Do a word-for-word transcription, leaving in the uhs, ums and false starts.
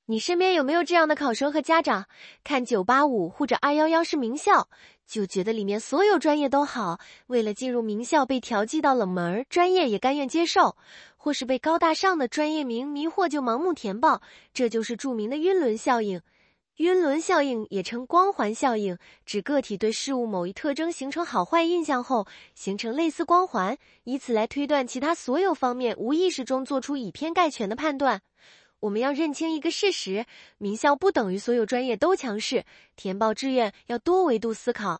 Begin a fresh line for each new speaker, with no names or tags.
你身边有没有这样的考生和家长，看九八五或者二一一是名校，就觉得里面所有专业都好，为了进入名校被调剂到冷门专业也甘愿接受，或是被高大上的专业名迷惑就盲目填报，这就是著名的晕轮效应。晕轮效应也称光环效应，指个体对事物某一特征形成好坏印象后，形成类似光环，以此来推断其他所有方面，无意识中做出以偏概全的判断。我们要认清一个事实，名校不等于所有专业都强势，填报志愿要多维度思考。